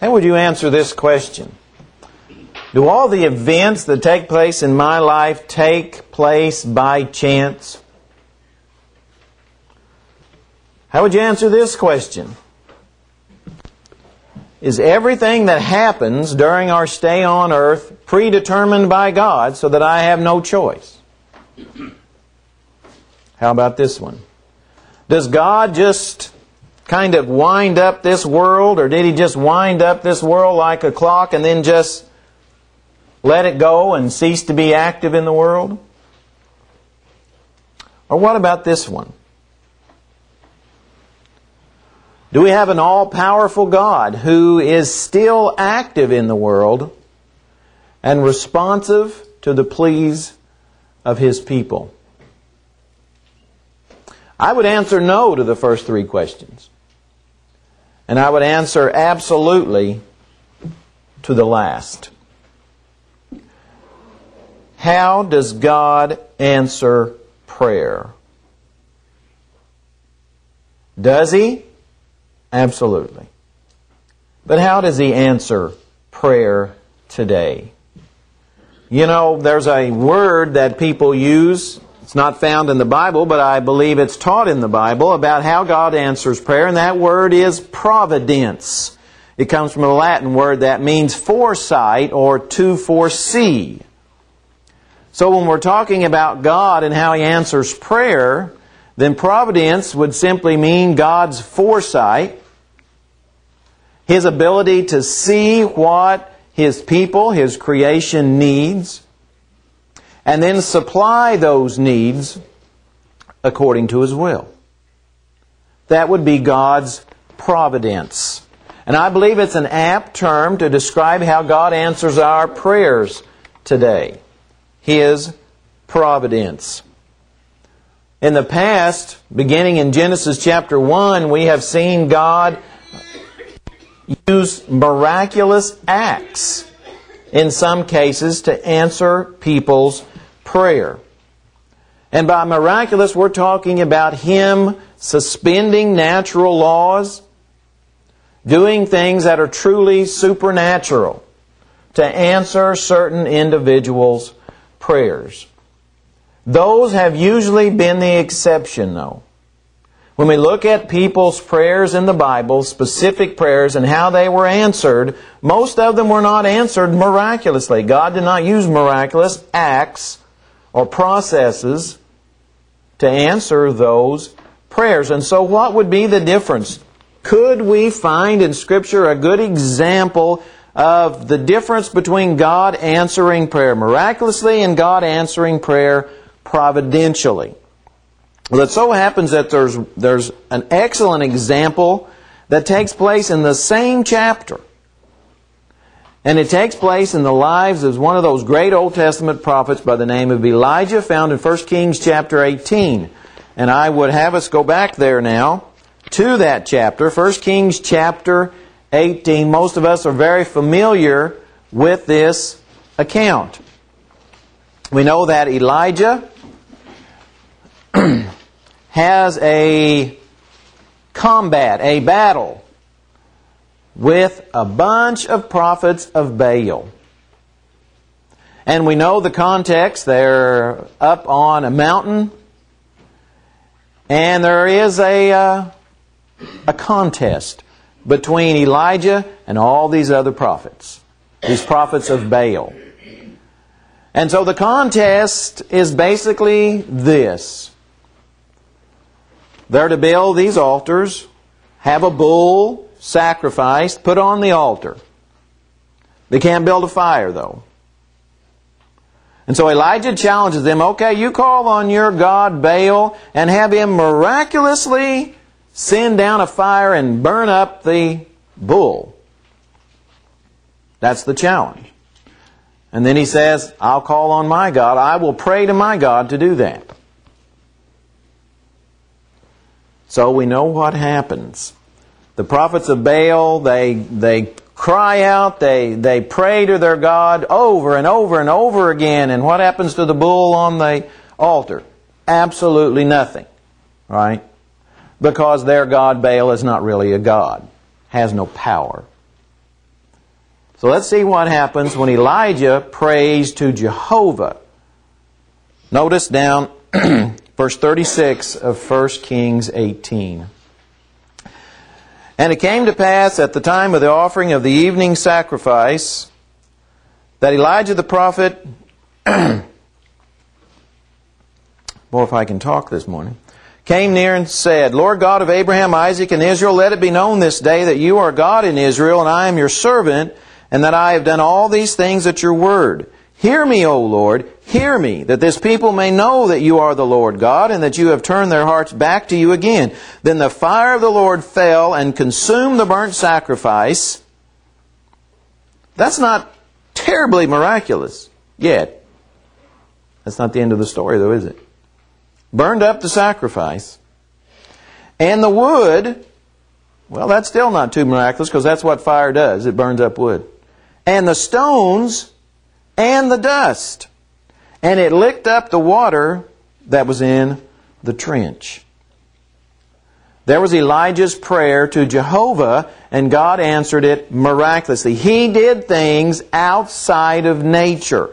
How would you answer this question? Do all the events that take place in my life take place by chance? How would you answer this question? Is everything that happens during our stay on earth predetermined by God so that I have no choice? How about this one? Does God just kind of wind up this world, or did He just wind up this world like a clock and then just let it go and cease to be active in the world? Or what about this one? Do we have an all-powerful God who is still active in the world and responsive to the pleas of His people? I would answer no to the first three questions. And I would answer absolutely to the last. How does God answer prayer? Does He? Absolutely. But how does He answer prayer today? You know, there's a word that people use. It's not found in the Bible, but I believe it's taught in the Bible about how God answers prayer, and that word is providence. It comes from a Latin word that means foresight or to foresee. So when we're talking about God and how He answers prayer, then providence would simply mean God's foresight, His ability to see what His people, His creation needs, and then supply those needs according to His will. That would be God's providence. And I believe it's an apt term to describe how God answers our prayers today. His providence. In the past, beginning in Genesis chapter 1, we have seen God use miraculous acts in some cases to answer people's prayer. And by miraculous, we're talking about Him suspending natural laws, doing things that are truly supernatural to answer certain individuals' prayers. Those have usually been the exception, though. When we look at people's prayers in the Bible, specific prayers and how they were answered, most of them were not answered miraculously. God did not use miraculous acts or processes to answer those prayers. And so what would be the difference? Could we find in Scripture a good example of the difference between God answering prayer miraculously and God answering prayer providentially? Well, it so happens that there's an excellent example that takes place in the same chapter. And it takes place in the lives of one of those great Old Testament prophets by the name of Elijah, found in 1 Kings chapter 18. And I would have us go back there now to that chapter, 1 Kings chapter 18. Most of us are very familiar with this account. We know that Elijah has a combat, a battle with a bunch of prophets of Baal. And we know the context. They're up on a mountain, and there is a contest between Elijah and all these other prophets, these prophets of Baal. And so the contest is basically this. They're to build these altars, have a bull sacrificed, put on the altar. They can't build a fire, though. And so Elijah challenges them, okay, you call on your god Baal and have him miraculously send down a fire and burn up the bull. That's the challenge. And then he says, I'll call on my God. I will pray to my God to do that. So we know what happens. The prophets of Baal, they cry out, they pray to their God over and over and over again. And what happens to the bull on the altar? Absolutely nothing. Right? Because their god Baal is not really a god. Has no power. So let's see what happens when Elijah prays to Jehovah. Notice down verse 36 of 1 Kings 18. And it came to pass at the time of the offering of the evening sacrifice that Elijah the prophet, boy, if I can talk this morning, came near and said, Lord God of Abraham, Isaac, and Israel, let it be known this day that you are God in Israel, and I am your servant, and that I have done all these things at your word. Hear me, O Lord, hear me, that this people may know that you are the Lord God, and that you have turned their hearts back to you again. Then the fire of the Lord fell and consumed the burnt sacrifice. That's not terribly miraculous yet. That's not the end of the story, though, is it? Burned up the sacrifice. And the wood, well, that's still not too miraculous, because that's what fire does. It burns up wood. And the stones and the dust. And it licked up the water that was in the trench. There was Elijah's prayer to Jehovah, and God answered it miraculously. He did things outside of nature.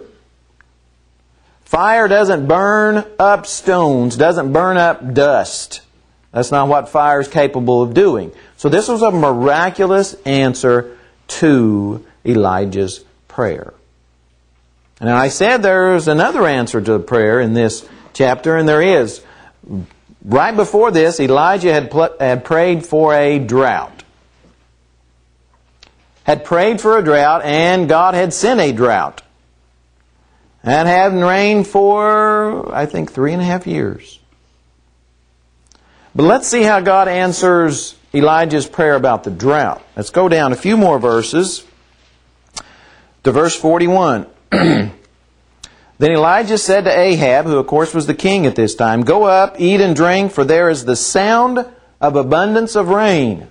Fire doesn't burn up stones, doesn't burn up dust. That's not what fire is capable of doing. So this was a miraculous answer to Elijah's prayer. And I said there's another answer to the prayer in this chapter, and there is. Right before this, Elijah had prayed for a drought. Had prayed for a drought, and God had sent a drought. And hadn't rained for, I think, 3.5 years. But let's see how God answers Elijah's prayer about the drought. Let's go down a few more verses to verse 41. Then Elijah said to Ahab, who of course was the king at this time, Go up, eat and drink, for there is the sound of abundance of rain.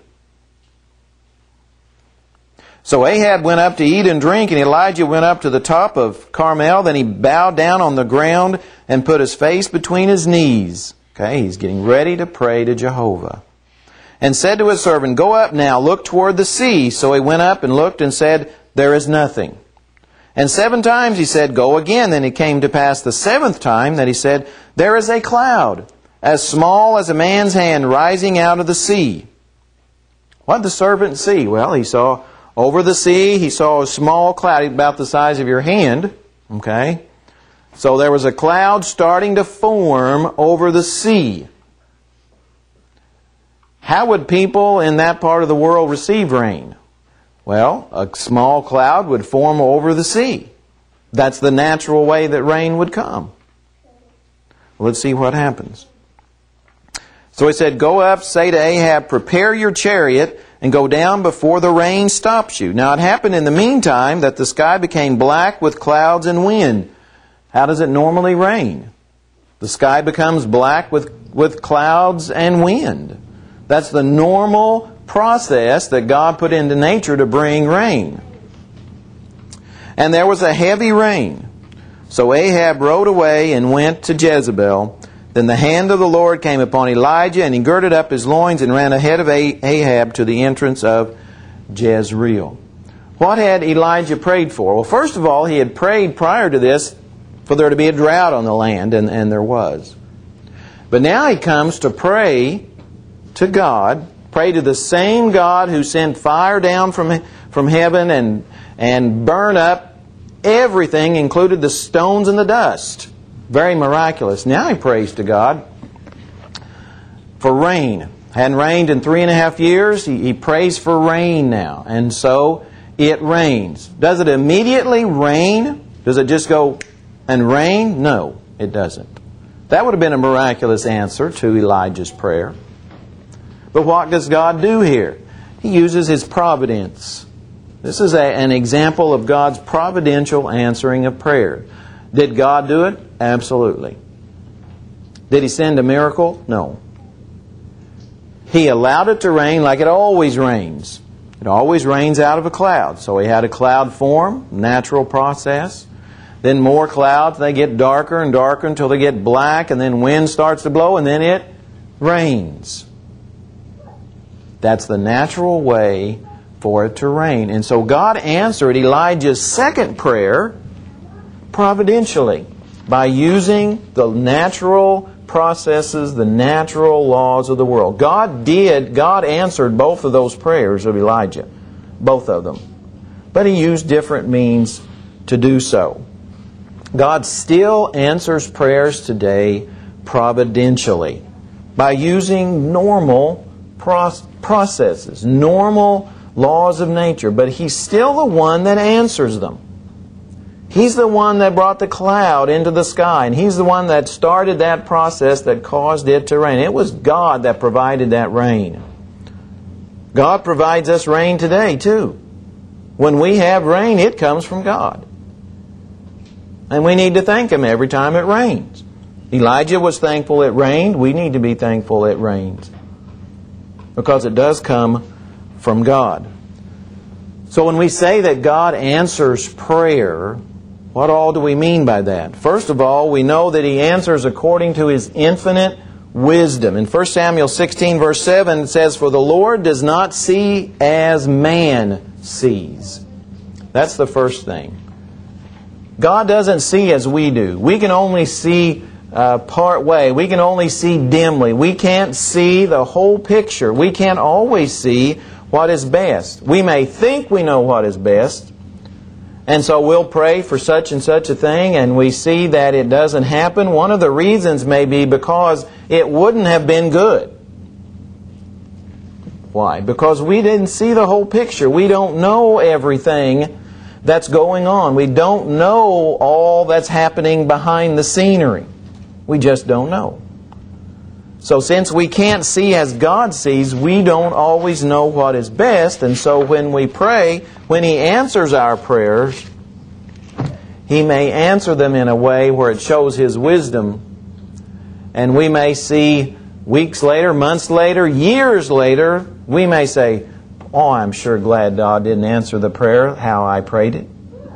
So Ahab went up to eat and drink, and Elijah went up to the top of Carmel. Then he bowed down on the ground and put his face between his knees. Okay, he's getting ready to pray to Jehovah. And said to his servant, Go up now, look toward the sea. So he went up and looked and said, There is nothing. And 7 times he said, Go again. Then it came to pass the 7th time that he said, There is a cloud, as small as a man's hand, rising out of the sea. What did the servant see? Well, he saw over the sea, he saw a small cloud about the size of your hand. Okay? So there was a cloud starting to form over the sea. How would people in that part of the world receive rain? Well, a small cloud would form over the sea. That's the natural way that rain would come. Let's see what happens. So he said, Go up, say to Ahab, Prepare your chariot, and go down before the rain stops you. Now it happened in the meantime that the sky became black with clouds and wind. How does it normally rain? The sky becomes black with clouds and wind. That's the normal process that God put into nature to bring rain. And there was a heavy rain. So Ahab rode away and went to Jezebel. Then the hand of the Lord came upon Elijah, and he girded up his loins and ran ahead of Ahab to the entrance of Jezreel. What had Elijah prayed for? Well, first of all, he had prayed prior to this for there to be a drought on the land, and there was. But now he comes to pray to God, pray to the same God who sent fire down from heaven and burned up everything, included the stones and the dust. Very miraculous. Now he prays to God for rain. Hadn't rained in 3.5 years. He prays for rain now. And so it rains. Does it immediately rain? Does it just go and rain? No, it doesn't. That would have been a miraculous answer to Elijah's prayer. But what does God do here? He uses His providence. This is an example of God's providential answering of prayer. Did God do it? Absolutely. Did He send a miracle? No. He allowed it to rain like it always rains. It always rains out of a cloud. So He had a cloud form, natural process. Then more clouds, they get darker and darker until they get black, and then wind starts to blow, and then it rains. That's the natural way for it to rain. And so God answered Elijah's second prayer providentially by using the natural processes, the natural laws of the world. God answered both of those prayers of Elijah, both of them. But He used different means to do so. God still answers prayers today providentially by using normal processes, normal laws of nature. But He's still the one that answers them. He's the one that brought the cloud into the sky, and He's the one that started that process that caused it to rain. It was God that provided that rain. God provides us rain today too. When we have rain, it comes from God. And we need to thank Him every time it rains. Elijah was thankful it rained. We need to be thankful it rains, because it does come from God. So when we say that God answers prayer, what all do we mean by that? First of all, we know that He answers according to His infinite wisdom. In 1 Samuel 16 verse 7 it says, "For the Lord does not see as man sees." That's the first thing. God doesn't see as we do. We can only see part way. We can only see dimly. We can't see the whole picture. We can't always see what is best. We may think we know what is best, and so we'll pray for such and such a thing, and we see that it doesn't happen. One of the reasons may be because it wouldn't have been good. Why? Because we didn't see the whole picture. We don't know everything that's going on. We don't know all that's happening behind the scenery. We just don't know. So since we can't see as God sees, we don't always know what is best. And so when we pray, when He answers our prayers, He may answer them in a way where it shows His wisdom. And we may see weeks later, months later, years later, we may say, "Oh, I'm sure glad God didn't answer the prayer how I prayed it.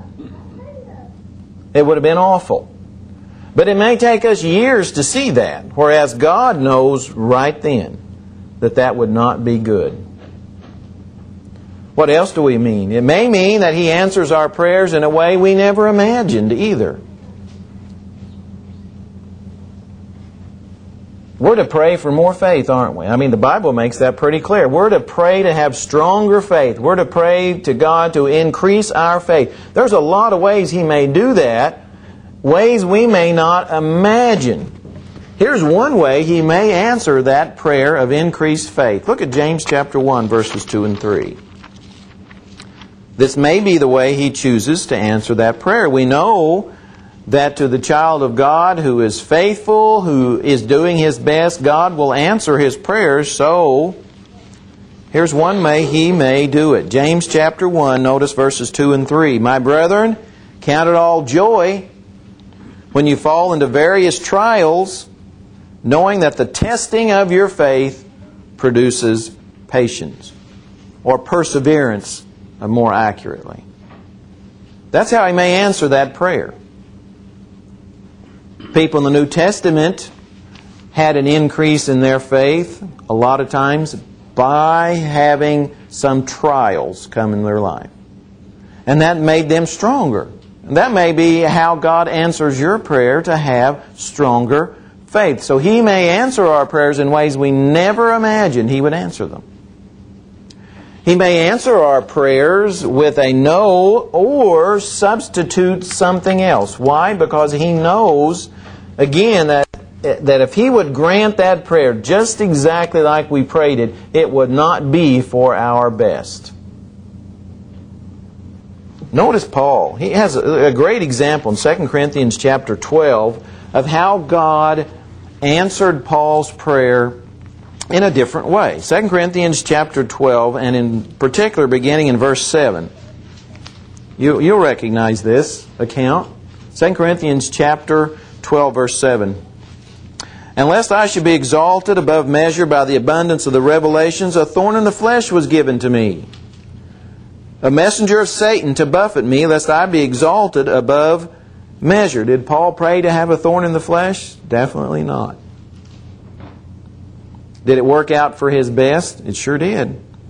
It would have been awful." But it may take us years to see that, whereas God knows right then that that would not be good. What else do we mean? It may mean that He answers our prayers in a way we never imagined either. We're to pray for more faith, aren't we? I mean, the Bible makes that pretty clear. We're to pray to have stronger faith. We're to pray to God to increase our faith. There's a lot of ways He may do that, ways we may not imagine. Here's one way He may answer that prayer of increased faith. Look at James chapter 1, verses 2 and 3. This may be the way He chooses to answer that prayer. We know that to the child of God who is faithful, who is doing his best, God will answer his prayers. So, here's one way He may do it. James chapter 1, notice verses 2 and 3. "My brethren, count it all joy when you fall into various trials, knowing that the testing of your faith produces patience," or perseverance, more accurately. That's how He may answer that prayer. People in the New Testament had an increase in their faith a lot of times by having some trials come in their life. And that made them stronger. And that may be how God answers your prayer, to have stronger faith. So He may answer our prayers in ways we never imagined He would answer them. He may answer our prayers with a no or substitute something else. Why? Because He knows, again, that if He would grant that prayer just exactly like we prayed it, it would not be for our best. Notice Paul. He has a great example in 2 Corinthians chapter 12 of how God answered Paul's prayer in a different way. 2 Corinthians chapter 12, and in particular beginning in verse 7. You'll recognize this account. 2 Corinthians chapter 12, verse 7. "And lest I should be exalted above measure by the abundance of the revelations, a thorn in the flesh was given to me, a messenger of Satan to buffet me, lest I be exalted above measure." Did Paul pray to have a thorn in the flesh? Definitely not. Did it work out for his best? It sure did.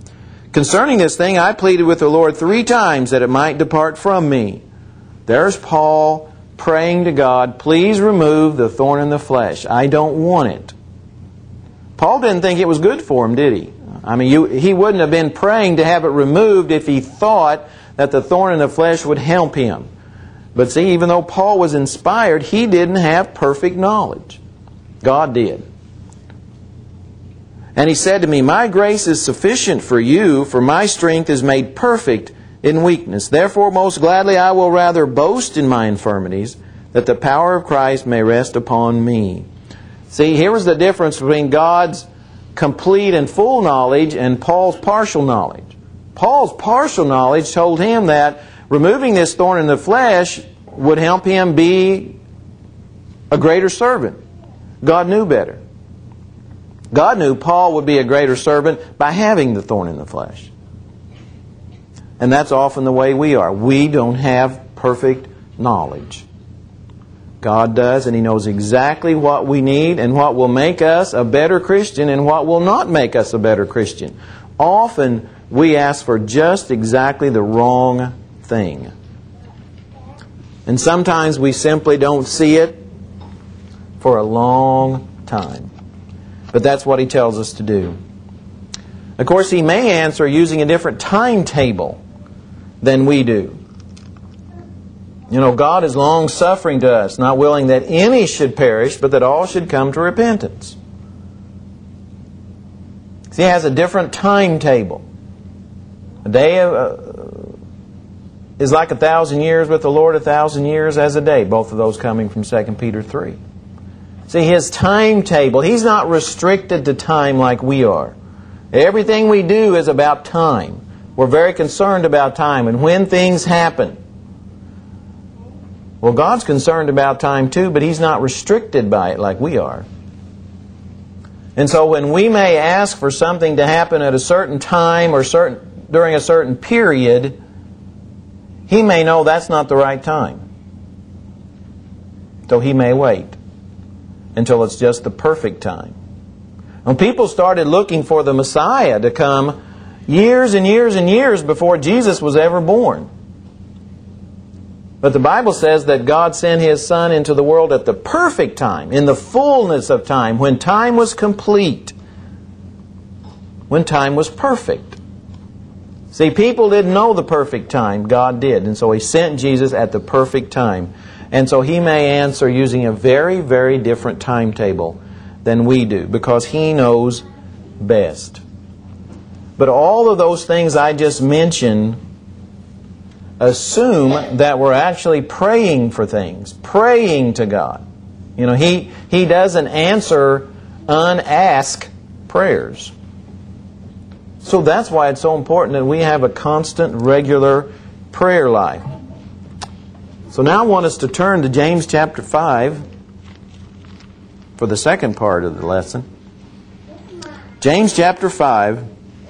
Concerning this thing, I pleaded with the Lord 3 times that it might depart from me. There's Paul praying to God, please remove the thorn in the flesh. I don't want it. Paul didn't think it was good for him, did he? I mean, he wouldn't have been praying to have it removed if he thought that the thorn in the flesh would help him. But see, even though Paul was inspired, he didn't have perfect knowledge. God did. And he said to me, my grace is sufficient for you, for my strength is made perfect in weakness. Therefore, most gladly I will rather boast in my infirmities, that the power of Christ may rest upon me. See, here was the difference between God's complete and full knowledge and Paul's partial knowledge. Paul's partial knowledge told him that removing this thorn in the flesh would help him be a greater servant. God knew better. God knew Paul would be a greater servant by having the thorn in the flesh. And that's often the way we are. We don't have perfect knowledge. God does, and He knows exactly what we need and what will make us a better Christian and what will not make us a better Christian. Often we ask for just exactly the wrong thing. And sometimes we simply don't see it for a long time. But that's what He tells us to do. Of course, He may answer using a different timetable than we do. You know, God is long-suffering to us, not willing that any should perish, but that all should come to repentance. See, He has a different timetable. A day is like 1,000 years with the Lord, 1,000 years as a day. Both of those coming from 2 Peter 3. See, His timetable, He's not restricted to time like we are. Everything we do is about time. We're very concerned about time and when things happen. Well, God's concerned about time too, but He's not restricted by it like we are. And so when we may ask for something to happen at a certain time or during a certain period, He may know that's not the right time. So He may wait until it's just the perfect time. When people started looking for the Messiah to come years and years and years before Jesus was ever born. But the Bible says that God sent His Son into the world at the perfect time, in the fullness of time, when time was complete, when time was perfect. See, people didn't know the perfect time. God did. And so He sent Jesus at the perfect time. And so He may answer using a very, very different timetable than we do, because He knows best. But all of those things I just mentioned assume that we're actually praying for things, praying to God. You know, He doesn't answer unasked prayers. So that's why it's so important that we have a constant, regular prayer life. So now I want us to turn to James chapter 5 for the second part of the lesson. James chapter 5.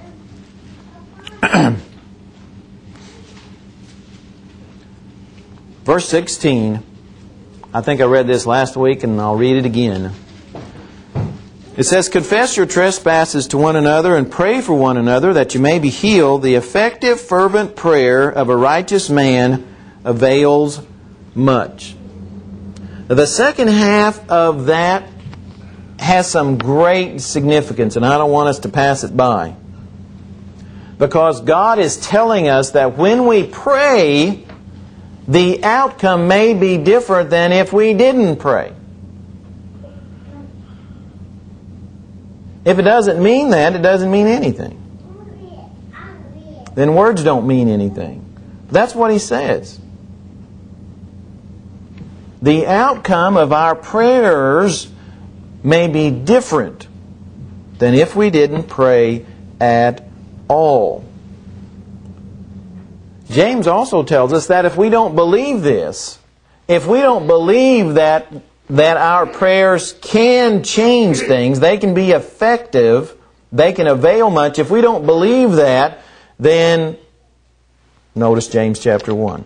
Verse 16. I think I read this last week and I'll read it again. It says, confess your trespasses to one another and pray for one another that you may be healed. The effective, fervent prayer of a righteous man avails much. Now, the second half of that has some great significance, and I don't want us to pass it by. Because God is telling us that when we pray, the outcome may be different than if we didn't pray. If it doesn't mean that, it doesn't mean anything. Then words don't mean anything. That's what He says. The outcome of our prayers may be different than if we didn't pray at all. James also tells us that if we don't believe this, if we don't believe that our prayers can change things, they can be effective, they can avail much, if we don't believe that, then notice James chapter 1.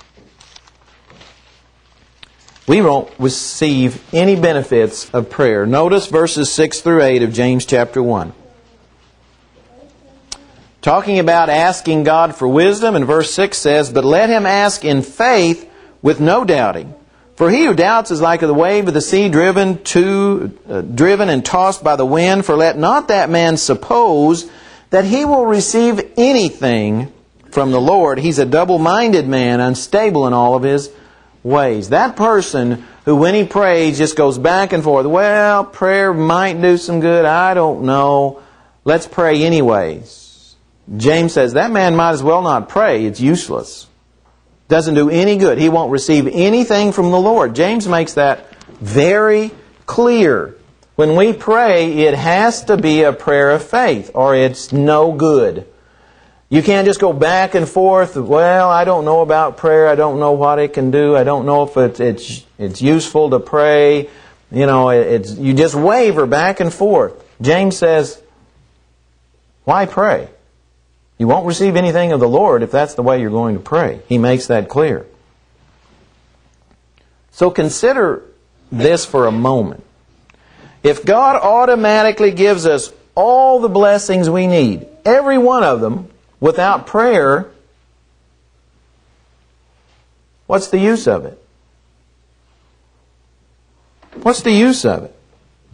We won't receive any benefits of prayer. Notice verses 6 through 8 of James chapter 1. Talking about asking God for wisdom, and verse 6 says, "But let him ask in faith with no doubting. For he who doubts is like the wave of the sea driven and tossed by the wind. For let not that man suppose that he will receive anything from the Lord. He's a double-minded man, unstable in all of his ways." That person who, when he prays, just goes back and forth. Well, prayer might do some good. I don't know. Let's pray anyways. James says that man might as well not pray. It's useless. Doesn't do any good. He won't receive anything from the Lord. James makes that very clear. When we pray, it has to be a prayer of faith, or it's no good. You can't just go back and forth. Well, I don't know about prayer. I don't know what it can do. I don't know if it's useful to pray. You just waver back and forth. James says, why pray? You won't receive anything of the Lord if that's the way you're going to pray. He makes that clear. So consider this for a moment. If God automatically gives us all the blessings we need, every one of them, without prayer, what's the use of it? What's the use of it?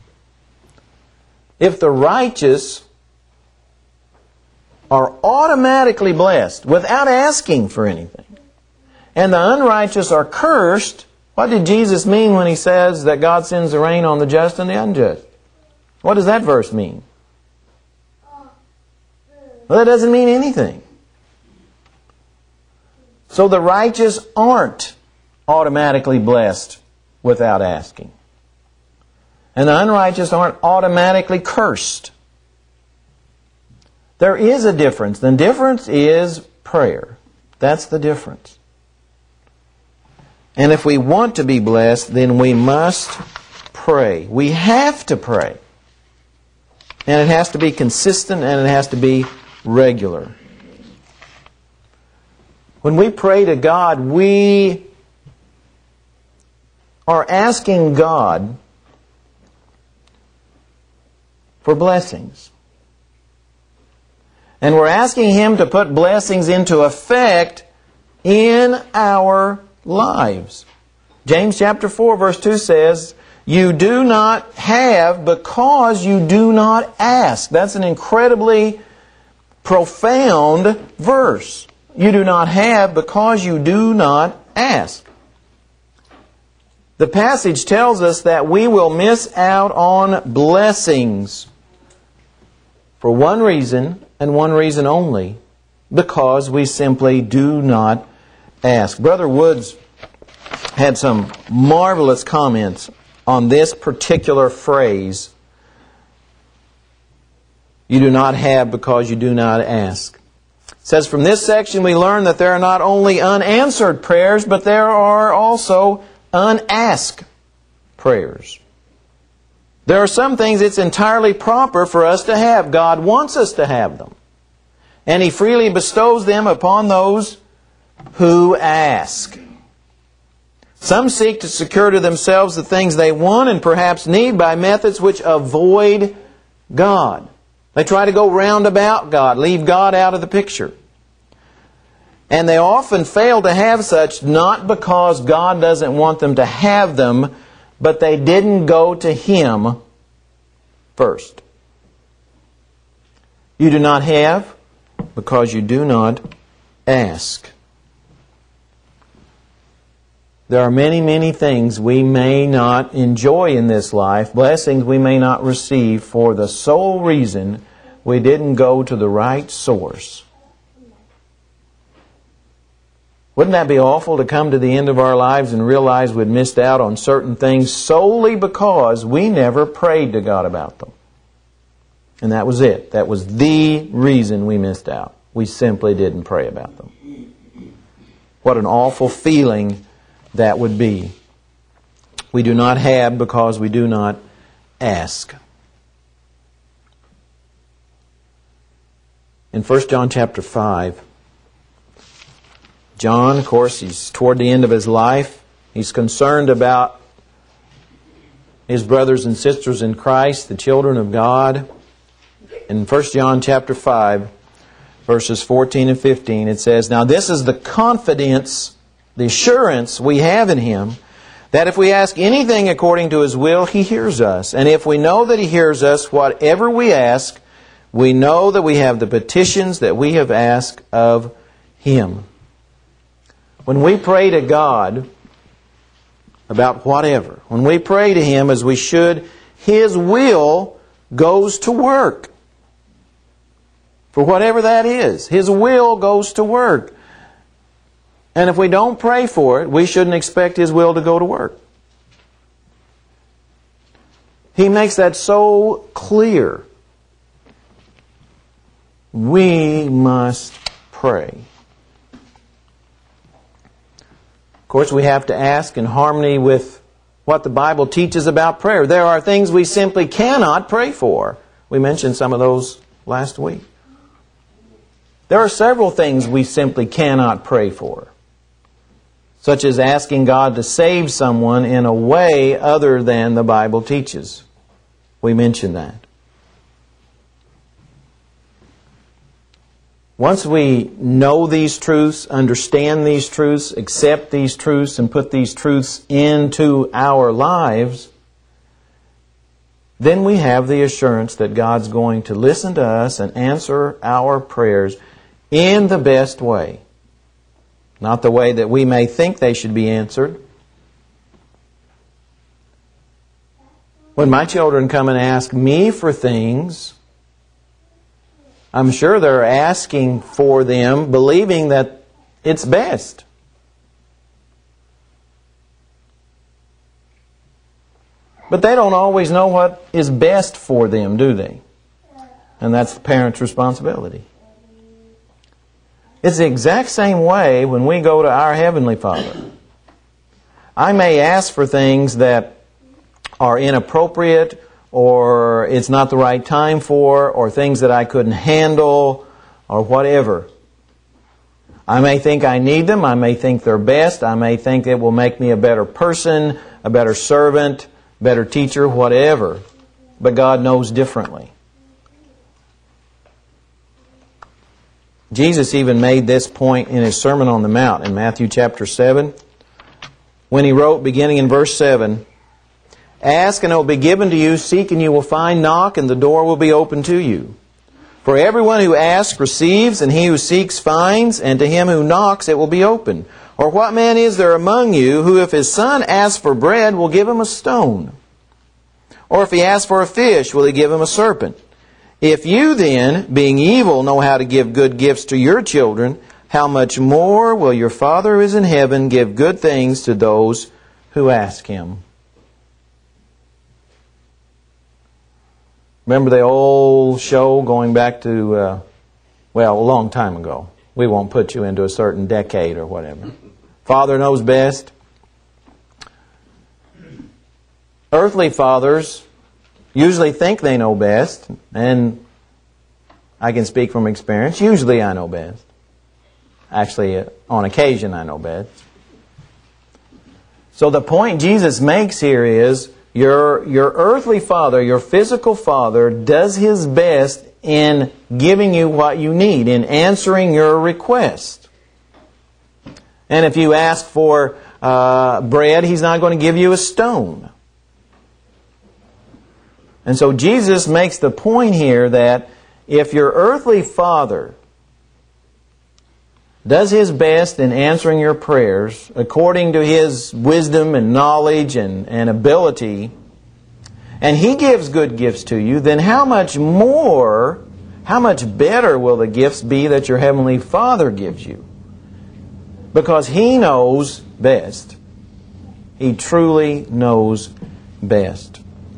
If the righteous are automatically blessed without asking for anything, and the unrighteous are cursed, what did Jesus mean when He says that God sends the rain on the just and the unjust? What does that verse mean? Well, that doesn't mean anything. So the righteous aren't automatically blessed without asking. And the unrighteous aren't automatically cursed. There is a difference. The difference is prayer. That's the difference. And if we want to be blessed, then we must pray. We have to pray. And it has to be consistent and it has to be regular. When we pray to God, we are asking God for blessings. And we're asking Him to put blessings into effect in our lives. James chapter 4 verse 2 says, "You do not have because you do not ask." That's an incredibly profound verse. You do not have because you do not ask. The passage tells us that we will miss out on blessings for one reason and one reason only, because we simply do not ask. Brother Woods had some marvelous comments on this particular phrase, "You do not have because you do not ask." It says, "From this section we learn that there are not only unanswered prayers, but there are also unasked prayers. There are some things it's entirely proper for us to have. God wants us to have them. And He freely bestows them upon those who ask. Some seek to secure to themselves the things they want and perhaps need by methods which avoid God. They try to go round about God, leave God out of the picture. And they often fail to have such, not because God doesn't want them to have them, but they didn't go to Him first. You do not have because you do not ask. There are many, many things we may not enjoy in this life, blessings we may not receive for the sole reason we didn't go to the right source. Wouldn't that be awful to come to the end of our lives and realize we'd missed out on certain things solely because we never prayed to God about them? And that was it. That was the reason we missed out. We simply didn't pray about them. What an awful feeling that would be. We do not have because we do not ask. In 1 John chapter 5, John, of course, he's toward the end of his life. He's concerned about his brothers and sisters in Christ, the children of God. In 1 John chapter 5, verses 14 and 15, it says, "Now this is the confidence, the assurance we have in Him, that if we ask anything according to His will, He hears us. And if we know that He hears us, whatever we ask, we know that we have the petitions that we have asked of Him." When we pray to God about whatever, when we pray to Him as we should, His will goes to work. For whatever that is, His will goes to work. And if we don't pray for it, we shouldn't expect His will to go to work. He makes that so clear. We must pray. Of course, we have to ask in harmony with what the Bible teaches about prayer. There are things we simply cannot pray for. We mentioned some of those last week. There are several things we simply cannot pray for, such as asking God to save someone in a way other than the Bible teaches. We mentioned that. Once we know these truths, understand these truths, accept these truths, and put these truths into our lives, then we have the assurance that God's going to listen to us and answer our prayers in the best way. Not the way that we may think they should be answered. When my children come and ask me for things, I'm sure they're asking for them, believing that it's best. But they don't always know what is best for them, do they? And that's the parent's responsibility. It's the exact same way when we go to our Heavenly Father. I may ask for things that are inappropriate, or it's not the right time for, or things that I couldn't handle, or whatever. I may think I need them, I may think they're best, I may think it will make me a better person, a better servant, better teacher, whatever. But God knows differently. Jesus even made this point in His Sermon on the Mount in Matthew chapter 7, when He wrote, beginning in verse 7, "Ask and it will be given to you, seek and you will find, knock and the door will be opened to you. For everyone who asks receives, and he who seeks finds, and to him who knocks it will be opened. Or what man is there among you who if his son asks for bread will give him a stone? Or if he asks for a fish will he give him a serpent? If you then, being evil, know how to give good gifts to your children, how much more will your Father who is in heaven give good things to those who ask Him?" Remember the old show going back to, a long time ago. We won't put you into a certain decade or whatever. Father knows best. Earthly fathers usually think they know best, and I can speak from experience. Usually I know best. Actually, on occasion I know best. So the point Jesus makes here is your earthly father, your physical father, does his best in giving you what you need, in answering your request. And if you ask for bread, He's not going to give you a stone. And so Jesus makes the point here that if your earthly father does his best in answering your prayers according to his wisdom and knowledge and ability, and he gives good gifts to you, then how much more, how much better will the gifts be that your Heavenly Father gives you? Because He knows best. He truly knows best.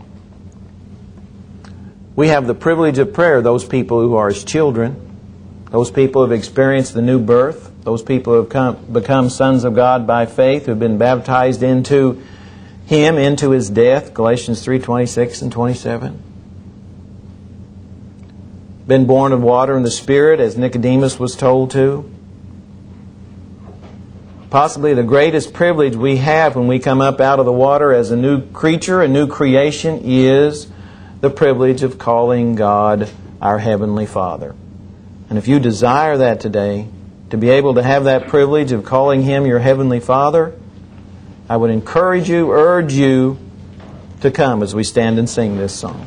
We have the privilege of prayer, those people who are His children, those people who have experienced the new birth, those people who have become sons of God by faith, who have been baptized into Him, into His death, Galatians 3:26 and 27. Been born of water and the Spirit, as Nicodemus was told to. Possibly the greatest privilege we have when we come up out of the water as a new creature, a new creation, is the privilege of calling God our Heavenly Father. And if you desire that today, to be able to have that privilege of calling Him your Heavenly Father, I would encourage you, urge you to come as we stand and sing this song.